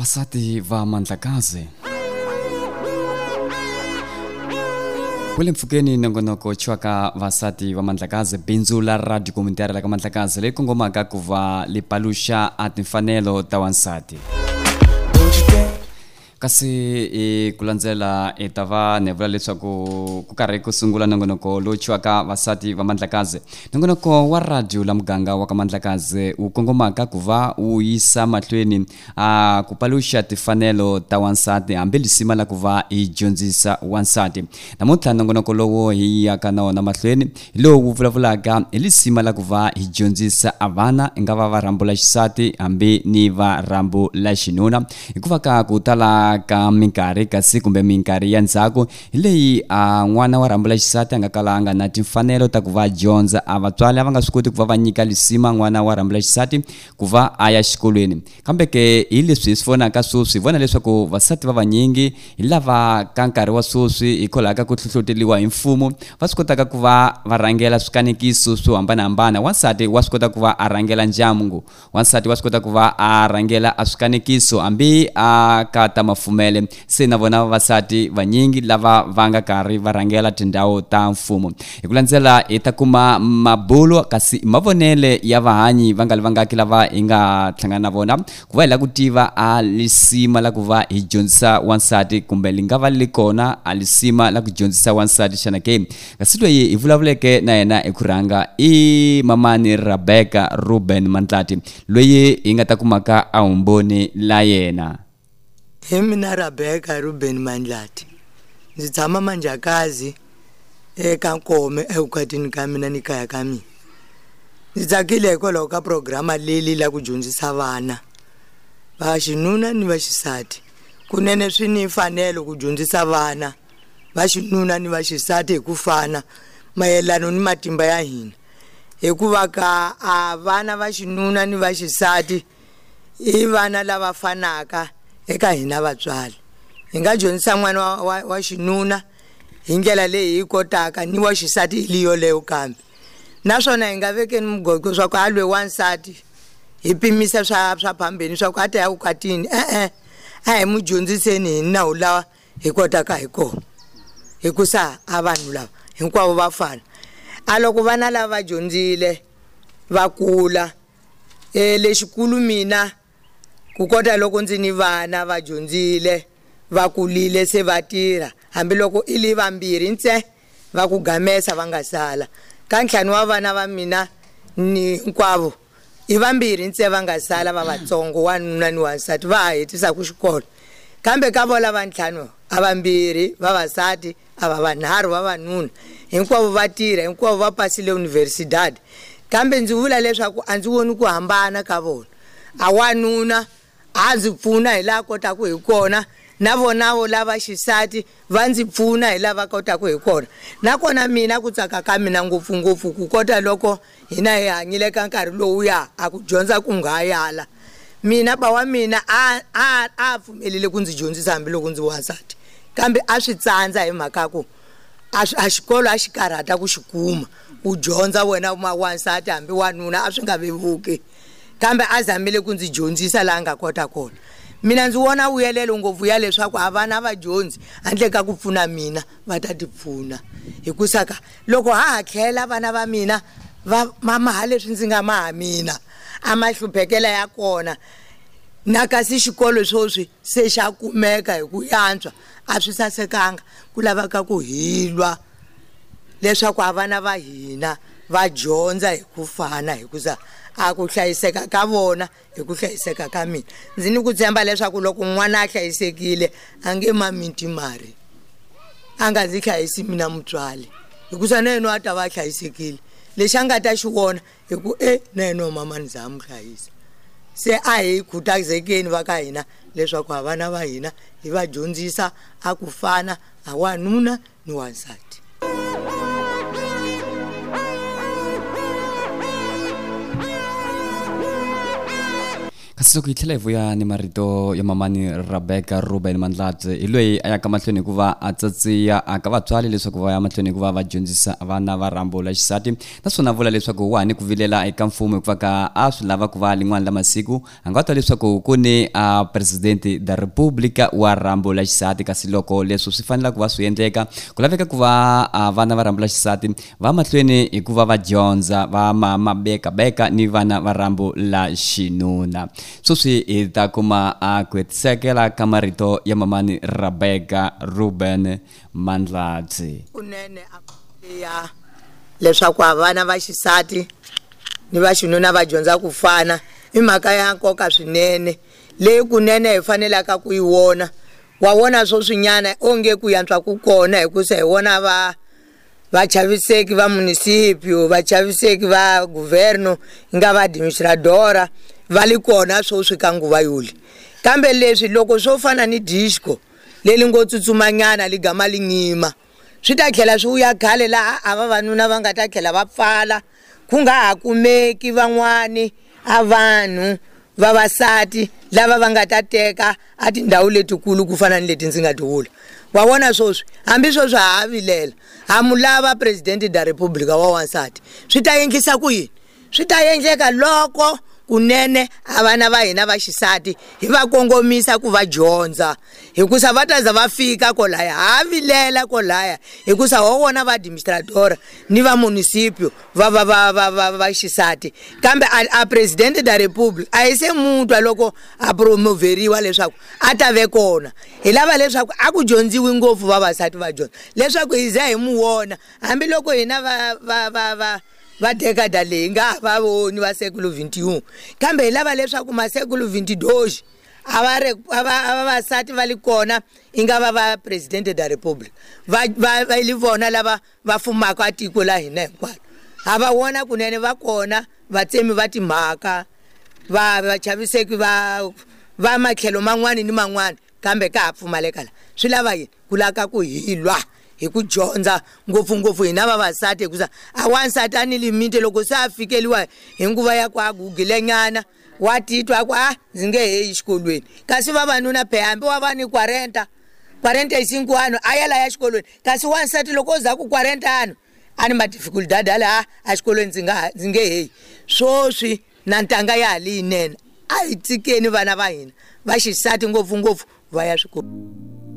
Vasati va Mandlakazi. Kule mfukeni nongonoko chwaka vasati va Mandlakazi binzu la radio komunitari la ka Mandlakazi le kongomaka kuva lipalusha atimfanelo ta wansati. Kasi kulandzela etava nevula leswaku ku karhi ku sungula nongonoko lo chwaka vasati va Mandlakazi. Nongonoko wa radio la muganga wa ka Mandlakazi wu kongomaka kuva wu yisa mahlweni ku palusha tifanelo ta wansati hambi lisima la kuva i dyondzisa wansati. Namuntlha nongonoko lowo hi yaka na wona mahlweni lowu vulavulaka hi lisima la kuva hi dyondzisa avana ingava va rambula xisati hambi ni va rambu la xinuna hikuva ka ku tala ka minkari kasi kumbe minkari ya ndzhaku leyi n'wana wa rambula xisati anga kalanga na timfanelo ta kuva dyondza avatswali ava nga swi koti kuva va nyika lisima n'wana wa rambula xisati kuva aya xikolweni kambe ke hi leswi hi swi vonaka sweswi vona leswaku vasati va vanyingi hi lava ka nkarhi wa sweswi hikwalaho ka ku hlohloteliwa hi mfumo va swi kotaka kuva va rhangela swikanekiso swo hambanahambana. Wansati wa swi kota kuva a rhangela ndyangu, wansati wa swi kota kuva a rhangela a swikanekiso hambi a ka ta mafumele se na vona vasati vanyingi lava va nga karhi va rhangela tindhawu ta mfumo. Hi ku landzela hi ta kuma mabulo kasi mavonele ya vahanyi va nga lava hi nga hlangana na vona ku va hi la ku tiva a lisima la ku va hi dyondzisa wansati kumbe li nga va li kona a lisima la ku dyondzisa wansati xana ke. Kasi loyi hi vulavuleke na yena hi ku rhanga i mamani Rebecca Ruben Mantlati loyi hi nga ta kumaka a humboni la yena. Hi mina Rebecca Ruben Mantlati ndzi tshama Manjakazi eka Nkome evukatini ka mina ni kaya ka mina. Ndzi tsakile hikwalaho ka programa leli la ku dyondzisa vana va xinuna ni va xisati. Kunene swi ni mfanelo ku dyondzisa vana va xinuna ni va xisati hi ku fana mayelana ni matimba ya hina hikuva ka vana va xinuna ni va xisati i vana lava fanaka eka hina vatswali. Hi nga dyondzisa n'wana wa xinuna hi ndlela leyi hi kotaka ni wa xisati liyo leyo kambe naswona hi nga vekeni mugoko swa ku halwe wansati hi pimisa swa phambeni swa ku ata ya ukatini a hi mudyondziseni hi nawu lawa hi kotaka hi kona hikusa a vanhu lava hinkwavo va fana. A loko vana lava dyondzile va kula lexikulu mina ku kota loko ndzi ni vana va dyondzile va kulile se va tirha hambi loko i li vambirhi ntse va ku gamesa va nga sala ka ntlhanu wa vana va mina ni hinkwavo i vambirhi ntse va nga sala va vatsongo wanuna ni wansati va hetisa ku xikolo kambe ka vola va ntlhanu a vambirhi vavasati a va vanharhu vavanuna hinkwavo va tirha hinkwavo va pasile universidade kambe ndzi vula leswaku a ndzi voni ku hambana ka vona. A wanuna a ndzi pfuna hi la kotaku hi kona na vonavo lava xisati va ndzi pfuna hi lava kotaku hi kona nakona mina ku tsaka ka mina ngopfungopfu ku kota loko hina hi hanyile ka nkarhi lowu ya a ku dyondza ku nga yala. Mina ba wa mina a pfumelele ku ndzi dyondzisa hambi loko ndzi wansati kambe a swi tsandza hi mhaka ku a xikolo a xikarhata ku xikuma ku dyondza wena wansati hambi wanuna a swi nga vevuki kambe a zamile ku ndzi dyondzisa la nga kota kona. Mina ndzi vona vuyelelo ngopfu ya leswaku avana va dyondzi handle ka ku pfuna mina va ta tipfuna hikusa ka loko ha tlhela vana va mina va mama leswi ndzi nga maha mina a mahluphekela ya kona na kasi xikolo swoswi se xa kumeka hi ku yantswa a swi sasekanga ku lavaka ku hilwa leswaku avana va hina va dyondza hi ku fana hikusa a ku hlayiseka ka vona hi ku hlayiseka ka mina. Ndzi ni ku tshemba leswaku loko n'wana a hlayisekile a nge maminti mari a nga ndzi hlayisi mina mutswali hikusa na yena a ta va hlayisekile lexi a nga ta xi vona hi ku na yena mama ndzi ha mu hlayisa. Se a hi khutazekeni va ka hina leswaku avana va hina hi va dyondzisa a ku fana a wanuna ni wansati. kasi loko hi tlhela hi vuya ni marito ya mamani Rebecca Ruben Mandlati hi loyi a yaka mahlweni hikuva a tsatsiya aka vatswari leswaku va ya mahlweni hikuva va dyondzisa vana va rambo la xisati naswona vula leswaku wa ni ku vilela eka mfumo hikuva ka a swi lava ku va lin'wana la masiku a nga twa leswaku ku ni president da republika wa rambo la xisati kasi loko leswi swi fanela ku va swi endleka ku laveka ku va vana va rambo la xisati va mahlweni hikuva va dyondza va mama beka ni vana va rambo la xinuna sweswi hi ta kuma ku hetiseka ka marito ya mamani Rebecca Ruben Mandlati kunene ya leswaku vana va xisati ni va xinuna va dyondza ku fana i mhaka ya nkoka swinene leyi kunene hi fanelaka ku yi wona wa wona swo swinyana onge ku yantswa ku kona hikusa hi wona va chaviseki va municipio va chaviseki va governo nga va administradora va li kona swo swi ka nguva yoli kambe leswi loko swo fana ni disco leli ngo tsutsumanyana ligama lingima swi ta tlhela swi uya khale laha a vavanuna va nga ta tlhela va pfala ku nga ha kumeki van'wani a vanhu vavasati lava va nga ta teka a tindhawu letikulu ku fana ni leti ndzi nga ti vula wa vona swoswi hambi swoswi ha vilela ha mulava president da republika wa wansati swi ta endlisa ku yini swi ta endleka loko kunene avana va hina va xisati hi va kongomisa ku va dyondza hikusa va ta za va fika kolaya ha vilela kolaya hikusa ho wona va administrator ni va municipio va xisati kambe a president da republic a ise mutwa loko a promoveriwa leswaku a ta ve kona hi lava leswaku a ku dyondziwi ngopfu vavasati va dyondza leswaku hi za hi muwona hambi loko hina va dekada leyi nga va voni va sekulu 21 kambe hi lava leswaku masekulu 22 vavasati va li kona i nga va president da republic va li vona lava va fumaka tiko la hina hinkwaro ha va wona kunene va kona vatsemi va timhaka va chaviseki va matlhelo man'wani ni man'wani kambe ka ha pfumaleka la swi lava yini ku laka ku hilwa hi ku dyondza ngopfungopfu hina vavasati hikusa a wansati a ni limite loko se a fikeliwa hi nguva ya ku a gugile nyana wa titwa ku ndzi nge heyi xikolweni kasi vavanuna hambi wa va ni 45 ano a ya la ya xikolweni kasi wansati loko u za ku 40 ano a ni madificultad ala a xikolweni ndzi nge heyi swoswi na ntanga ya hali yinene a hi tsikeni vana va hina va xisati ngopfungopfu va ya swikolweni.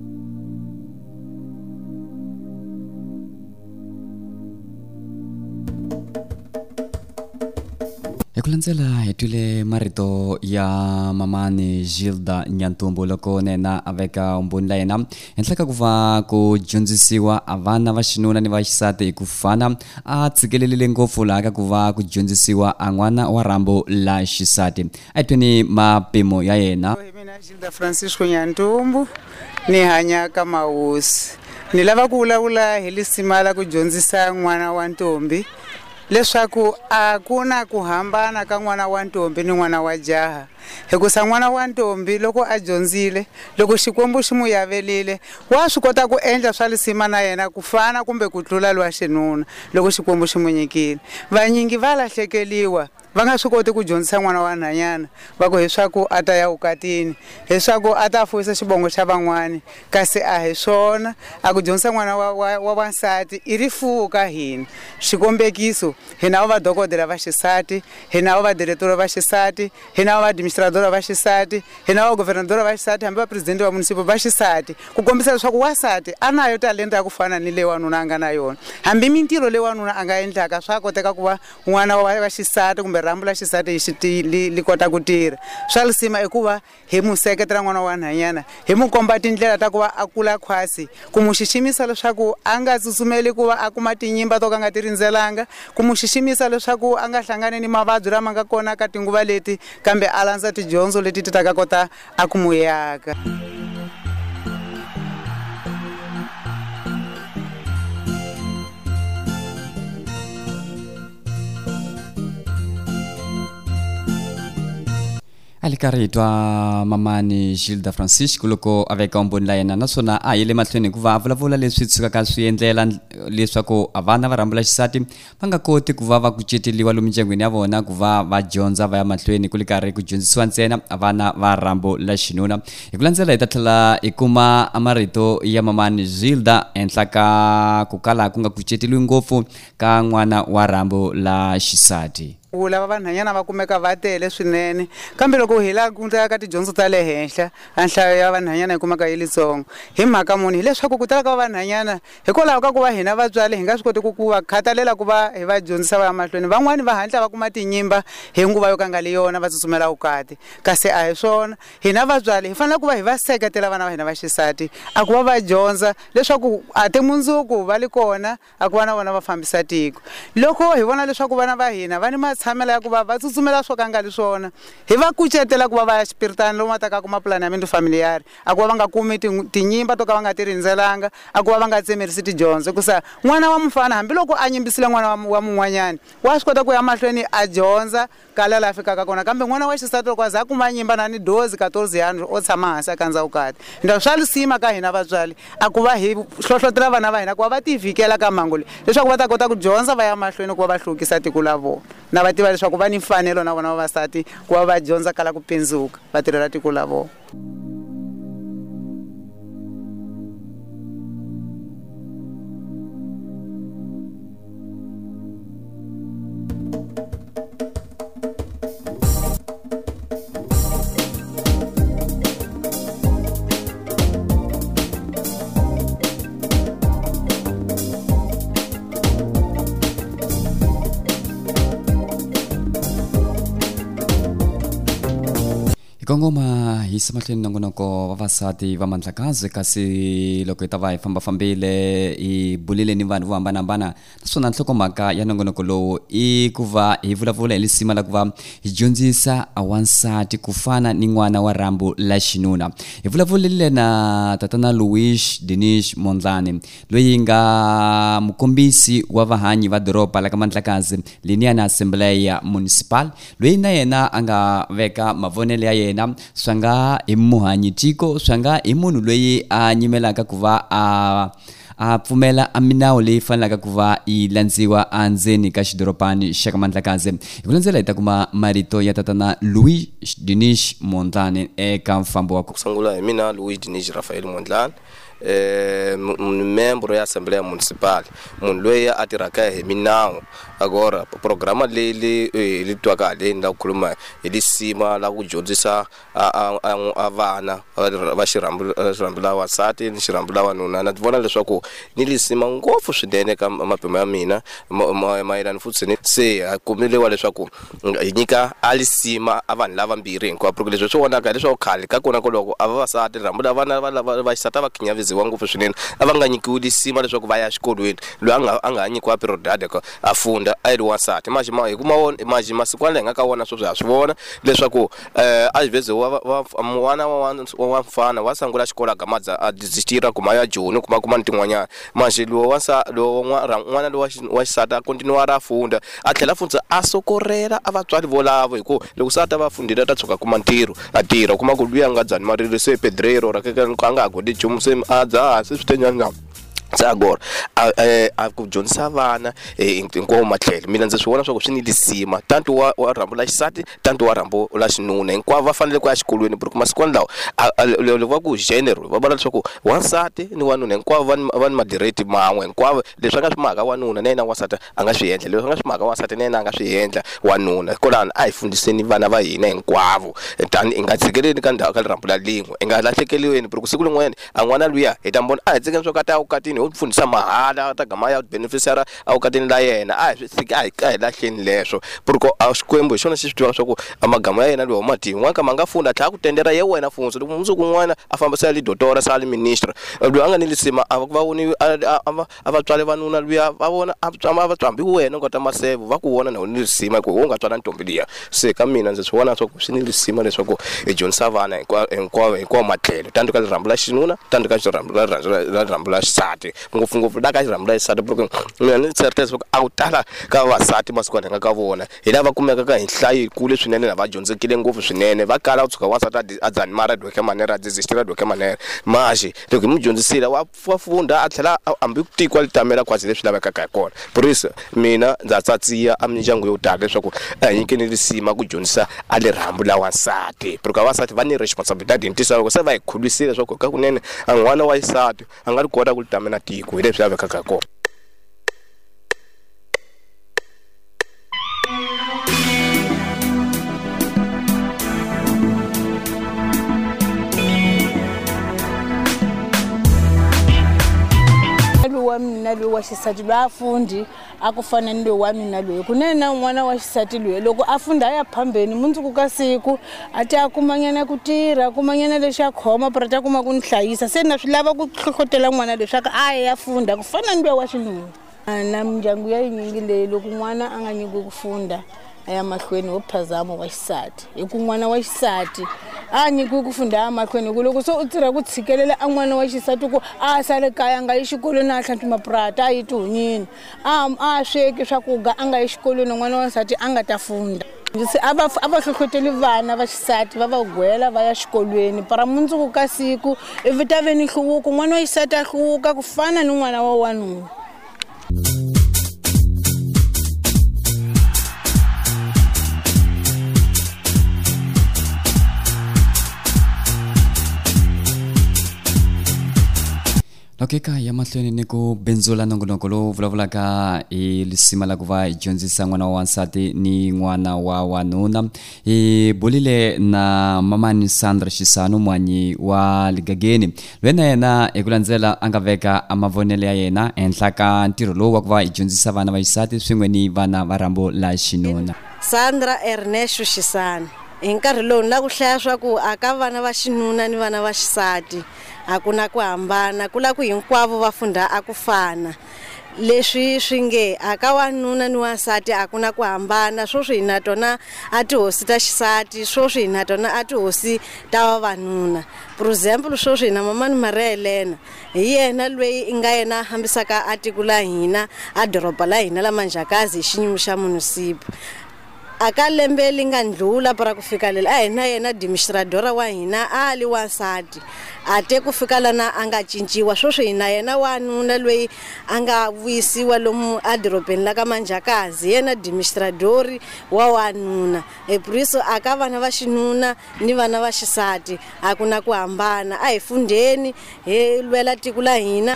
Hi ku landzela hi twile marito ya mamani Gilda Nyantumbu loko nena a veka umbuni la yena henhla ka ku va ku dyondzisiwa vana va xinuna ni va xisati hi ku fana a tshikelelile ngopfu laha ka ku va ku dyondzisiwa n'wana wa rambo la xisati a hi twini mapimo ya yena. Mina Gilda Francisco Nyantumbu ni hanya ka Mahosi ni lava ku vulavula hi lisimala ku dyondzisa n'wana wa ntombi leswaku a ku na ku hambana ka n'wana wa ntombi ni n'wana wa jaha hikusa n'wana wa ntombi loko a dyondzile loko xikwembu xi mu yavelile wa swi kota ku endla swa lisima na yena ku fana kumbe ku tlula lwa xinuna loko xikwembu xi mu nyikile vanyingi va lahlekeliwa va nga swi koti ku dyondzisa n'wana wa nhanyana va ku leswaku a ta ya vukatini leswaku a ta fuyisa xibongo xa van'wani kasi a hi swona a ku dyondzisa n'wana wa wansati i rifuwo ka hina xikombekiso hina va dokodela va xisati hina va diretora va xisati hina va administradora va xisati hina va governadora va xisati hambi va president wa municipio va xisati ku kombisa leswaku wasati a nayo talenta ya ku fana ni leyi wanuna a nga na yona hambi mintirho leyi wanuna a nga endlaka swa koteka ku va n'wana wa xisati kumbe rambu la xisati li kota ku tirha swa lisima i ku va hi mu seketela n'wana wa nhanyana hi mu komba tindlela ta ku va a kula khwasi ku mu xiximisa leswaku a nga tsutsumeli ku va a kuma tinyimba to ka nga ti rindzelanga ku mu xiximisa leswaku a nga hlangani ni mavabyi lama nga kona ka tinguva leti kambe a landza tidyondzo leti ti ta ka kota a ku mu yaka. alikaritwa mamani Gilda Francisco loko aveka omboni la yena naswona a yile mahlweni ku va vulavula leswi tshukaka swi endlela leswaku avana va rambula xisati va nga koti ku va kuceteliwa lomu mindyangwini ya vona ku va dyondza va ya mahlweni ku likarhi ku dyondzisiwa ntsena avana va rambula xinuna hi ku landzela hi ta tlhela hi kuma amarito ya mamani Gilda enhla ka ku kala ku nga kuceteliwi ngopfu ka n'wana wa rambula xisati. Lava vanhanyana va kumeka va tele swinene kambe loko hi la ku ka tidyondzo ta le henhla anhlayo ya vanhanyana hi kumeka yi litsongo hi mhaka muni hileswaku ku tala ka vanhanyana hikwalaho ka ku va hina vatswari hi nga swi koti ku va khatalela ku va hi va dyondzisa va ya mahlweni van'wani va hatla va kuma tinyimba hi nguva yo ka nga li yona va tsutsumela vukati kasi a hi swona hina vatswari hi fanele ku va hi va seketela vana va hina va xisati a ku va va dyondza leswaku a timundzuku va li kona a ku va na vona va fambisa tiko loko hi vona leswaku vana va hina va ni tshamela ya ku va tsutsumela swo ka nga li swona hi va kucetela ku va va ya xipiritani lomu va taka kuma planamento familiar a ku va nga kumi tinyimba to ka va nga ti rindzelanga a ku va nga tsemerisi tidyondzo kusa n'wana wa mufana hambiloko a nyimbisile n'wana wa mun'wanyani wa swi kota ku ya mahlweni a dyondza kala la fikaka kona kambe n'wana wa xisati loko a za kuma nyimba na ni dozi 14 anos o tshama hansi a kandza vukati nda swa lisima ka hina vatswari a ku va hi hlohlotela vana va hina ku va va tivikela ka mhangu leyi leswaku va ta kota ku dyondza va ya mahlweni ku va va hluvukisa tiko la vona na va tiva leswaku va ni mfanelo na vona vavasati ku va va dyondza kala ku pendzuka va tirhela tiko la vona. Kongoma hi samahlweni nongonoko vavasati va mandlakazi kasi loko hi ta va hi fambafambile hi bulile ni vanhu vo hambanahambana naswona nhlokomhaka ya nongonoko lowu i ku va hi vulavula hi lisima la ku va hi dyondzisa wansati ku fana ni n'wana wa rambu la xinuna hi vulavulile na tatana Luis Dinish Mondlane loyi nga mukombisi wa vahanyi va doroba la ka Mandlakazi linia na assembleya municipal loyi na yena anga veka mavonele ya yena swanga hi muhanyi tiko swanga hi munhu loyi a nyimelaka ku va a pfumela aminawu leyi fanelaka ku va yi landziwa andzeni ka xidoropani xa ka Mandlakazi hi ku landzela hi ta kuma marito ya tatana Luis Dinish Mondlane eka mfambo wa ku sungula hi mina Luis Dinish Rafael Mondlane membro ya assembleya municipal munhu loyi a tirhaka hi minawu agora programa leyi li twaka haleni la ku khuluma hi lisima la ku dyondzisa a vana va xirambula wasati ni xirambula wanuna na vona leswaku ni lisima ngopfu swinene ka mapimo ya mina mayelana futhi se a kumelewa leswaku hi nyika a lisima a vanhu lava mbirhi hinkwavo leswi swi vonaka leswaku khale ka kona ko loko a vavasati rambula vana va xisati va khinyaviziwa ngopfu swinene a va nga nyikiwi lisima leswaku va ya xikolweni loyi a nga nyikiwa periodade a funda a yi wasati majima hi kuma wona majima sikwala nga ka wona sweswi ha swi vona leswaku a vheze wana wa mfana wa sangula xikola gamadza a desistira kuma ya Joni kuma ni tin'wanyana manje n'wana wa xisati a continua ra funda a tlhela futhi a sokorela a vatswari volavo hikuva loko sata va fundile ta tshuka kuma ntirho a tirha kuma ku luya nga dzani marilo se pedrero ra ka nga ha godi nchumu se a dza se swi tenyana agora a ku dyondzisa vana hinkwavo matlhelo mina ndzi swi vona swa ku swi ni lisima tanto wa rambula xisati tanto wa rambula xinuna hinkwavo va fanele ku ya xikolweni ku masiku lawa loko va ku general va vula leswaku wansati ni wanuna hinkwavo va ni madireti man'we hinkwavo leswi nga swi mhaka wanuna na yena wasati a nga swi endla leswi nga swi mhaka wasati na yena a nga swi endla wanuna kolani a hi fundiseni vana va hina hinkwavo tani i nga tsikeleni ka ndhawu ka rambula lin'we i nga lahlekeliweni ku siku lin'wana a n'wana luya hi ta mbona a hi tsikeni swo ka ta ya vukatini u fundisa mahala ta gama ya beneficiary a vukatini la yena a hi swi a hi lahleni leswo purko a xikwembu hi xona xi swi tiva swa ku amagama ya yena lowu mati n'wana ka ma nga funda tlhela ku tendera ye wena funzo loko mundzuku n'wana a famba sa li doctora sa li minister loyi a nga ni lisima a va voni a vatswali vanuna luya va vona a vatswambi wena u nga ta masevu va ku vona na ni lisima ku u nga tswala ntombi liya se ka mina ndzi swi vona swa ku swi ni lisima leswaku hi dyondzisa vana hinkwavo matlhelo tanto ka rambula xinuna tanto ka rambula xisati vasati ngopfungopfu la ka rirhandzu ra xisati porque mina ni certeza ku a ku tala ka vasati masiku nga ka vona hi lava kumeka ka hi nhlayo kule swinene na va dyondzekile ngopfu swinene va kala ku tshuka wasati a dzani mara doke manera desistira doke manera maji loko mi dyondzisile wa funda a tlhela ambi ku tiko litamela kwasi leswi lavekaka hi kona purisa mina ndza tsatsiya a mindyangu yo tala leswaku a nyikeni risima ku dyondzisa a le rhambu la wasati porque wasati va ni responsibility hi ntisa loko se va hi khulisile leswaku ka kunene a n'wana wa xisati a nga ri kota ku litamela tiko hi leswi lavekaka hi kona. wa mina loyi wa xisati loyi a fundi a ku fana ni loyi wa mina loyi kunene na n'wana wa xisati loyi loko a funda a ya phambeni mundzuku ka siku a ti a kumanyana ku tirha a kumanyana lexi a khoma pura ta kuma ku ni hlayisa se na swi lava ku hlohlotela n'wana leswaku a ya funda ku fana ni loyi wa xinuna na mindyangu ya yinyingi leyi loko n'wana a nga nyikiwi ku funda a ya mahlweni wo phazama wa xisati hi ku n'wana wa xisati a nyikiwi ku funda a mahlweni ku loko so u tirha ku tshikelela a n'wana wa xisati ku a sale kaya a nga yi xikolweni a hlantswi mapurata a yi tihunyini a sweki swakudya a nga yi xikolweni n'wana wa xisati a nga ta funda a va hlohloteli vana va xisati va va gwela va ya xikolweni para mundzuku ka siku ivi ta ve ni nhluvuko n'wana wa xisati a hluvuka ku fana ni n'wana wa wanuna. Loko ya mahlweni ni ku benzula nongonoko lowu vulavulaka hi lisima la ku va hi dyondzisa n'wana wa wansati ni n'wana wa wanuna hi bulile na mamani Sandra Shisano mwanyi wa Ligageni loyi na yena hi ku landzela a nga veka mavonelo ya yena ehenhla ka ntirho lowu wa ku va hi dyondzisa vana va xisati swin'we ni vana va rambo la xinuna. Sandra Ernesto Shisano hi nkarhi lowu ni la ku hlaya swa ku aka vana va xinuna ni vana va xisati a ku na ku hambana ku la ku hinkwavo va funda a ku fana leswi swi nge aka wanuna ni wansati a ku na ku hambana swoswi hi na tona a tihosi ta xisati swoswi hi na tona a tihosi ta vavanuna for example swoswi hi na mamani Maria Helena hi yena loyi i nga yena hambisaka a tiko la hina a doroba la hina la Manjakazi hi xinyumu xa municipio aka lembe linga ndlula para ku fika lela a hina yena administradora wa hina ali wansati a te ku fika lana anga cinciwa swoswi hina yena wanuna loyi anga vuyisiwa lomu a dorobeni la ka Manjakazi yena administradori wa wanuna epriso aka vana va xinuna ni vana va xisati a ku na ku hambana a hi fundeni he lwela tiko la hina.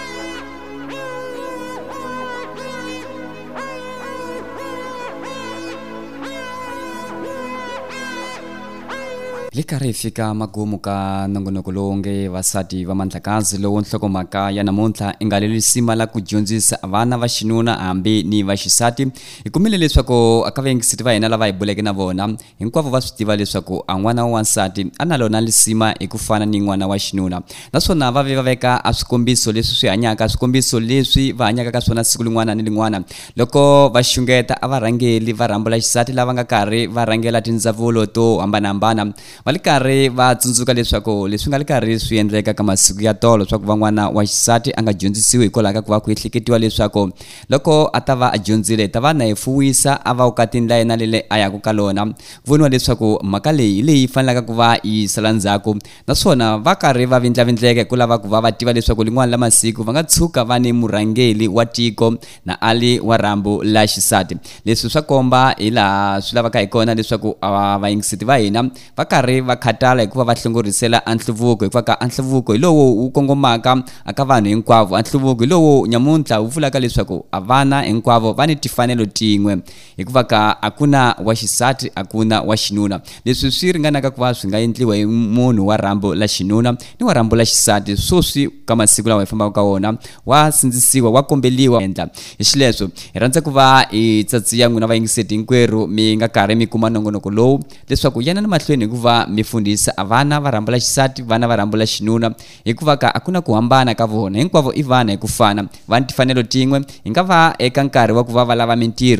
Le karhi fika magumu ka nongonoko lowu nge vasati va Mandlakazi lowu nhlokomhaka ya namuntlha i nga lisima la ku dyondzisa vana va xinuna hambi ni va xisati hi kumile leswaku aka vaingisiti va hina lava hi buleke na vona hinkwavo va swi tiva leswaku a n'wana wa wansati a na lona lisima hi ku fana ni n'wana wa xinuna naswona va veka a swikombiso leswi swi hanyaka swikombiso leswi va hanyaka ka swona siku lin'wana ni lin'wana loko va xungeta a varhangeli va rambo la xisati lava nga karhi va rhangela tindzawulo to hambanahambana va le karhi va tsundzuka leswaku leswi nga le karhi swi endleka ka masiku ya tolo swa ku van'wana wa xisati a nga dyondzisiwi hikwalaho ka ku va ku ehleketiwa leswaku loko a ta va a dyondzile ta va na hi fuwisa a va ka tindlela lele a yaku ka lona ku voniwa leswaku mhaka leyi fanelaka ku va yi sala ndzhaku naswona va karhi va vindlavindleka ku lava ku va tiva leswaku lin'wana la masiku va nga tshuka va ni murhangeli wa tiko na ali wa rambo la xisati leswi swa komba hi laha swi lavaka hi kona leswaku vaingisiti va hina va karhi va khatala hikuva va hlongorisela nhluvuko hikuva ka nhluvuko hi lowo wu kongomaka aka vanhu hinkwavo nhluvuko hi lowo nyamuntlha wu vulaka leswaku vana hinkwavo va ni tifanelo tin'we hikuva ka a ku na wa xisati a ku na wa xinuna leswi swi ringanaka ku va swi nga endliwa hi munhu wa rambo la xinuna ni wa rambo la xisati swoswi ka masiku lawa hi fambaka ka wona wa sindzisiwa wa kombeliwa endla hi xileswo hi rhandza ku va hi tsatsiya n'wina vayingiseti hinkwerhu mi nga karhi mi kuma nongonoko lowu leswaku yana ni mahlweni hikuva mi fundisa vana va rambo la xisati vana va rambo la xinuna hikuva ka a ku na ku hambana ka vona hinkwavo i vana hi ku fana va ni tifanelo tin'we hi nga va eka nkarhi wa ku va va lava mintirho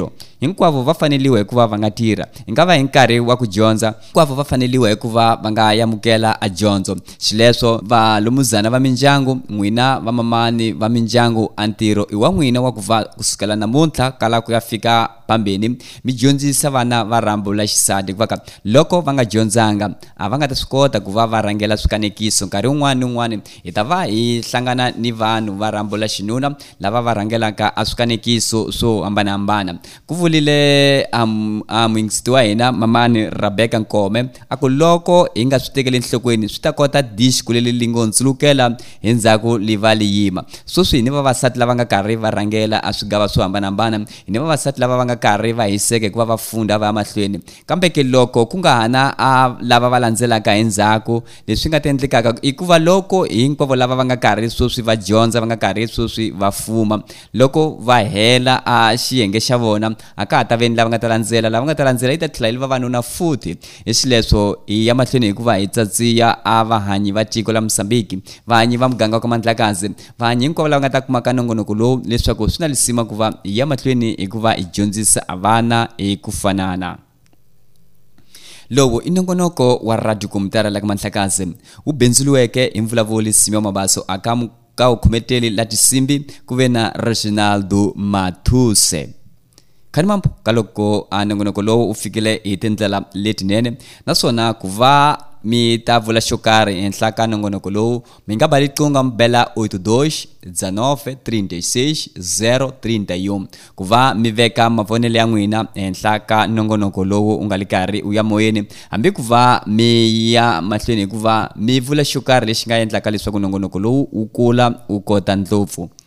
hinkwavo va faneliwe ku va va nga tirha nga va hi nkarhi wa ku dyondza hinkwavo va faneliwe ku va va nga yamukela a dyondzo xileswo va lomuzana va mindyangu n'wina va mamani va mindyangu a ntirho i wa n'wina wa ku va kusukela namuntlha kala ku ya fika pambeni mi dyondzisa vana va rambo la xisati ku va ka loko va nga dyondzanga a va nga ta swi kota ku va va rhangela swikanekiso nkarhi wun'wana ni wun'wana hi ta va hi hlangana ni vanhu va rambo la xinuna lava va rhangelaka a swikanekiso swo hambanahambana ku vulile muingisiti wa hina mamani Rebecca Nkome a ku loko hi nga swi tekeli enhlokweni swi ta kota dish ku leli ngo ndzulukela endzhaku li va li yima sweswi ni vavasati lava nga karhi va rhangela a swigava swo hambanahambana ni vavasati lava va nga karhi va hiseke ku va va funda va mahlweni kambe ke loko ku nga hana a lava va landzelaka endzhaku leswi nga ta endlekaka i ku va loko hinkwavo lava va nga karhi sweswi va dyondza va nga karhi sweswi va fuma loko va hela a xiyenge xa vona a ka ha ta veni lava nga ta landzela yi ta tlhela yi va vavanuna futhi hi xileswo hi ya mahlweni hikuva hi tsatsiya a vahanyi va tiko la Mozambique vahanyi va muganga wa ka Mandlakazi vahanyi hinkwavo lava nga ta kumaka nongonoko lowu leswaku swi na lisima ku va hi ya mahlweni hikuva hi dyondzisa vana hi ku fanana lowu i nongonoko wa Radio Kombitara la ka Mandlakazi wu bendziliweke hi mvulavuli Simeon Mabaso ka ukhumeteli la tisimbi ku ve na Reginaldo Mathuse khani mambo ka loko a nongonoko lowu u fikile hi tindlela letinene naswona ku va mi ta vula xo karhi henhla ka nongonoko lowu mi nga bali qunga mbela 82 19 36 031 ku va mi veka mavonelo ya n'wina henhla ka nongonoko lowu u nga li karhi u ya moyeni hambi ku va mi ya mahlweni ku va mi vula xo karhi lexi nga endlaka leswaku nongonoko lowu u kula u kota ndlopfu